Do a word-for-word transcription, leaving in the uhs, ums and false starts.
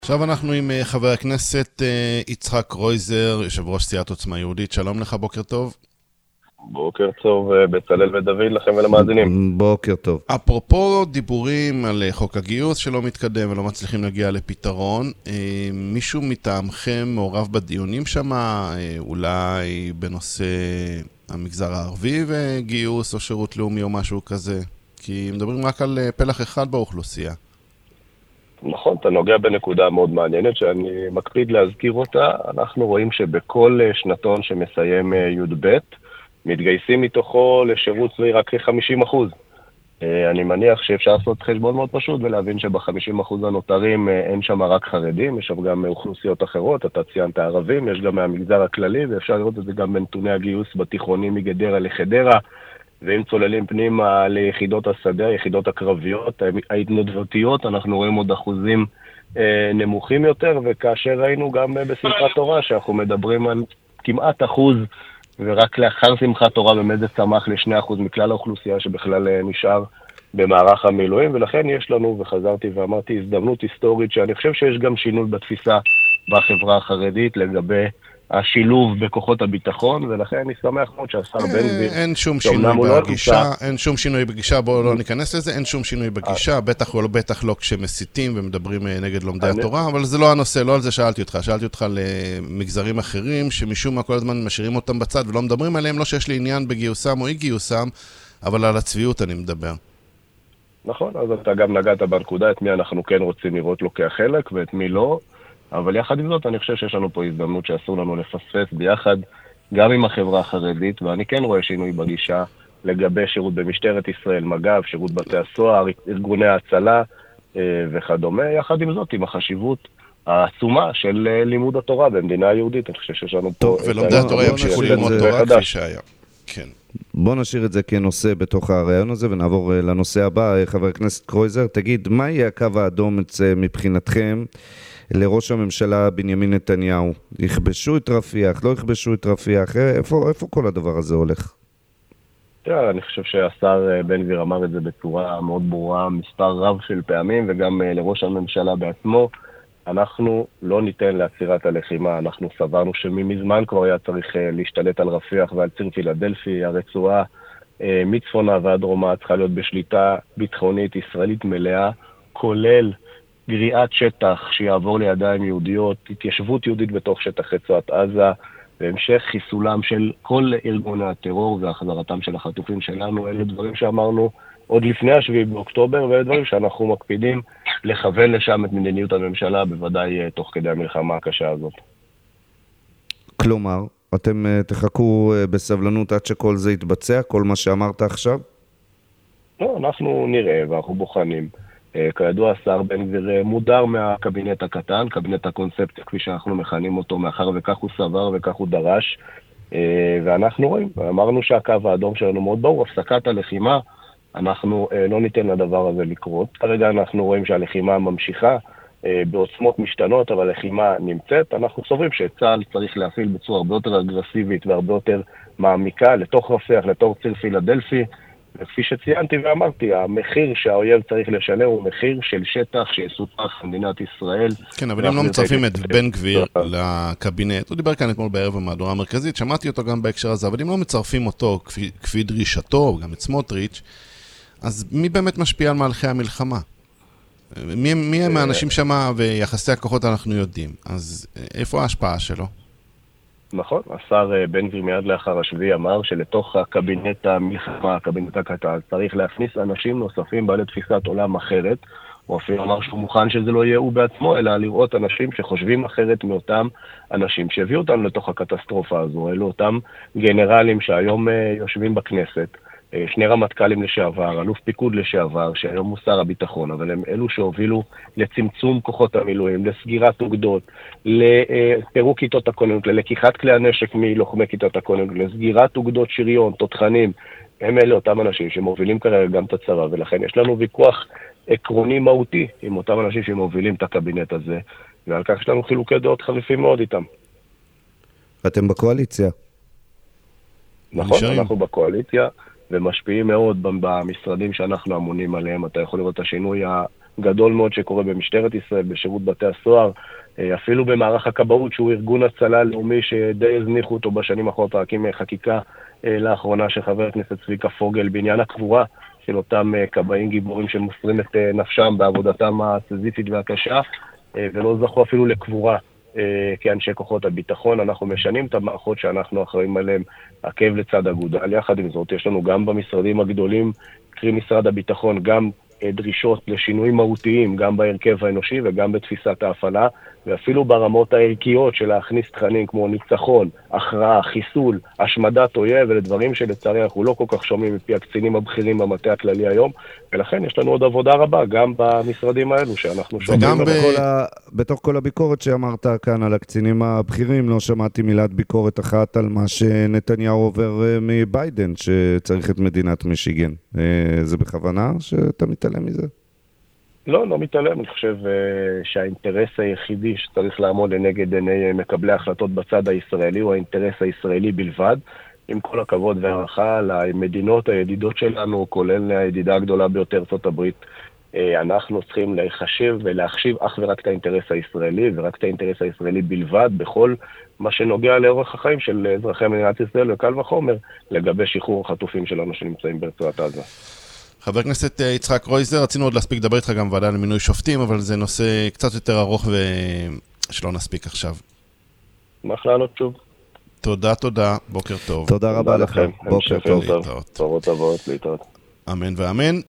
עכשיו אנחנו עם חבר הכנסת יצחק קרויזר, יושב ראש סיעת עוצמה יהודית. שלום לך, בוקר טוב. בוקר טוב, בצלאל ודוד לכם ולמאזינים. בוקר טוב. אפרופו דיבורים על חוק הגיוס שלא מתקדם ולא מצליחים להגיע לפתרון, מישהו מטעמכם מעורב בדיונים שם, אולי בנושא המגזר הערבי וגיוס או שירות לאומי או משהו כזה? כי מדברים רק על פלח אחד באוכלוסייה. נכון, אתה נוגע בנקודה מאוד מעניינת שאני מקפיד להזכיר אותה. אנחנו רואים שבכל שנתון שמסיים י"ב, מתגייסים מתוכו לשירות צבאי רק כ-חמישים אחוז. אני מניח שאפשר לעשות חשבון מאוד פשוט ולהבין שב-חמישים אחוז הנותרים אין שם רק חרדים, יש שם גם אוכלוסיות אחרות, אתה ציינת ערבים, יש גם מהמגזר הכללי, ואפשר לראות את זה גם בנתוני הגיוס בתיכונים מגדרה לחדרה, ואם צוללים פנימה ליחידות השדה, היחידות הקרביות, ההתנדבותיות, אנחנו רואים עוד אחוזים אה, נמוכים יותר, וכאשר ראינו גם בשמחת תורה, שאנחנו מדברים על כמעט אחוז, ורק לאחר שמחת תורה באמת זה צמח לשני אחוז מכלל האוכלוסייה שבכלל אה, נשאר במערך המילואים, ולכן יש לנו, וחזרתי ואמרתי, הזדמנות היסטורית, שאני חושב שיש גם שינוי בתפיסה בחברה החרדית לגבי השילוב בכוחות הביטחון, ולכן אני שמח מאוד שהשר בן גביר... אין שום שינוי בגישה, אין שום שינוי בגישה, בואו לא ניכנס לזה, אין שום שינוי בגישה, בטח או לא, בטח לא כשמסיתים ומדברים נגד לומדי התורה, אבל זה לא הנושא, לא על זה שאלתי אותך, שאלתי אותך למגזרים אחרים, שמשום מה כל הזמן משאירים אותם בצד ולא מדברים עליהם, לא שיש לי עניין בגיוסם או אי גיוסם, אבל על הצביעות אני מדבר. נכון, אז אתה גם נגעת בנקודה, את מי אנחנו כן רוצים לראות לוקח חלק ואת מי לא, אבל יחד עם זאת אני חושב שיש לנו פה הזדמנות שאסור לנו לפספס ביחד גם עם החברה החרדית, ואני כן רואה שינוי בגישה לגבי שירות במשטרת ישראל, מג"ב, שירות בתי הסוהר, ארגוני ההצלה וכדומה, יחד עם זאת עם החשיבות העצומה של לימוד התורה במדינה היהודית. אני חושב שיש לנו פה... ולומדי התורה ימשיכו ללמוד תורה כפי שהיה. כן. בוא נשאיר את זה כנושא בתוך הרעיון הזה ונעבור לנושא הבא. חבר הכנסת קרויזר, תגיד, מה יהיה הקו האדום מבחינתכם לראש הממשלה בנימין נתניהו? יכבשו את רפיח, לא יכבשו את רפיח? איפה, איפה כל הדבר הזה הולך? תראה, אני חושב שהשר בן גביר אמר את זה בצורה מאוד ברורה, מספר רב של פעמים, וגם לראש הממשלה בעצמו, אנחנו לא ניתן לעצירת הלחימה. אנחנו סברנו שממזמן כבר היה צריך להשתלט על רפיח ועל ציר פילדלפי. הרצועה מצפונה ועד דרומה צריכה להיות בשליטה ביטחונית ישראלית מלאה, כולל גריעת שטח שיעבור לידיים יהודיות, התיישבות יהודית בתוך שטח רצועת עזה, והמשך חיסולם של כל ארגוני הטרור והחזרתם של החטופים שלנו. אלה דברים שאמרנו עוד לפני השביעי באוקטובר, ואלה דברים שאנחנו מקפידים לכוון לשם את מדיניות הממשלה, בוודאי תוך כדי המלחמה הקשה הזאת. כלומר, אתם תחכו בסבלנות עד שכל זה יתבצע, כל מה שאמרת עכשיו? לא, אנחנו נראה ואנחנו בוחנים. כידוע, השר בן גביר מודר מהקבינט הקטן, קבינט הקונספציה כפי שאנחנו מכנים אותו, מאחר וכך הוא סבר וכך הוא דרש, ואנחנו רואים, אמרנו שהקו האדום שלנו מאוד ברור, הפסקת הלחימה, אנחנו לא ניתן לדבר הזה לקרות. כרגע אנחנו רואים שהלחימה ממשיכה בעוצמות משתנות, אבל הלחימה נמצאת. אנחנו סוברים שצה"ל צריך להפעיל בצורה הרבה יותר אגרסיבית והרבה יותר מעמיקה לתוך רפיח, לתוך ציר פילדלפי, וכפי שציינתי ואמרתי, המחיר שהאויב צריך לשלם הוא מחיר של שטח שיסופח במדינת ישראל. כן, אבל אם לא מצרפים את בן גביר לקבינט, הוא דיבר כאן אתמול בערב במהדורה המרכזית, שמעתי אותו גם בהקשר הזה, אבל אם לא מצרפים אותו כפי, כפי דרישתו, גם את סמוטריץ', אז מי באמת משפיע על מהלכי המלחמה? מי, מי הם האנשים שמה ויחסי הכוחות אנחנו יודעים, אז איפה ההשפעה שלו? נכון, השר בן גביר מיד לאחר השביעי אמר שלתוך הקבינט המלחמה, הקבינט הקטן, צריך להכניס אנשים נוספים בעלי תפיסת עולם אחרת, הוא אפילו אמר שהוא מוכן שזה לא יהיה הוא בעצמו, אלא לראות אנשים שחושבים אחרת מאותם אנשים שהביאו אותם לתוך הקטסטרופה הזו, אלו אותם גנרלים שהיום יושבים בכנסת, שני רמטכ"לים לשעבר, אלוף פיקוד לשעבר, שהיום הוא שר הביטחון, אבל הם אלו שהובילו לצמצום כוחות המילואים, לסגירת אוגדות, לפירוק כיתות הכוננות, ללקיחת כלי הנשק מלוחמי כיתות הכוננות, לסגירת אוגדות שריון, תותחנים. הם אלה אותם אנשים שמובילים כרגע גם את הצבא, ולכן יש לנו ויכוח עקרוני מהותי עם אותם אנשים שמובילים את הקבינט הזה, ועל כך יש לנו חילוקי דעות חריפים מאוד איתם. אתם בקואליציה. נכון, אנחנו בקואליציה. ומשפיעים מאוד במשרדים שאנחנו אמונים עליהם. אתה יכול לראות את השינוי גדול מאוד שקורה במשטרת ישראל, בשירות בתי הסוהר, אפילו במערך הכבאות, שהוא ארגון הצלה לאומי שדי הזניחו אותו בשנים האחרונות, רק עם חקיקה לאחרונה של חבר הכנסת צביקה פוגל בעניין הקבורה של אותם כבאים גיבורים שמוסרים את נפשם בעבודתם הסיזיפית והקשה, ולא זכו אפילו לקבורה כאנשי כוחות הביטחון. אנחנו משנים את המערכות שאנחנו אחראים עליהם עקב לצד אגודל. יחד עם זאת, יש לנו גם במשרדים הגדולים, קרי משרד הביטחון, גם דרישות לשינויים מהותיים, גם בהרכב האנושי וגם בתפיסת ההפעלה, ואפילו ברמות הערכיות של להכניס תכנים כמו ניצחון, הכרעה, חיסול, השמדת אויב, ולדברים שלצערי אנחנו לא כל כך שומעים מפי הקצינים הבכירים במטה הכללי היום, ולכן יש לנו עוד עבודה רבה גם במשרדים האלו שאנחנו שומעים. וגם ב... ה... בתוך כל הביקורת שאמרת כאן על הקצינים הבכירים, לא שמעתי מילת ביקורת אחת על מה שנתניהו עובר מביידן, שצריך את מדינת מישיגן. זה בכוונה שאתה מתעלם מזה? לא, לא מתעלם. אני חושב שהאינטרס היחידי שצריך לעמוד לנגד עיני מקבלי ההחלטות בצד הישראלי הוא האינטרס הישראלי בלבד, עם כל הכבוד והערכה למדינות הידידות שלנו, כולל הידידה הגדולה ביותר ארצות הברית. אנחנו צריכים להיחשב ולהחשיב אך ורק את האינטרס הישראלי, ורק את האינטרס הישראלי בלבד, בכל מה שנוגע לאורך החיים של אזרחי מדינת ישראל, וקל וחומר לגבי שחרור החטופים שלנו שנמצאים ברצועת עזה. חבר הכנסת יצחק קרויזר, רצינו עוד להספיק לדבר איתך גם ועדה למינוי שופטים, אבל זה נושא קצת יותר ארוך ושלא נספיק עכשיו. שמח לענות שוב. תודה, תודה, בוקר טוב. תודה רבה לכם, בוקר טוב. טובות טובות, להתראות. אמן ואמן.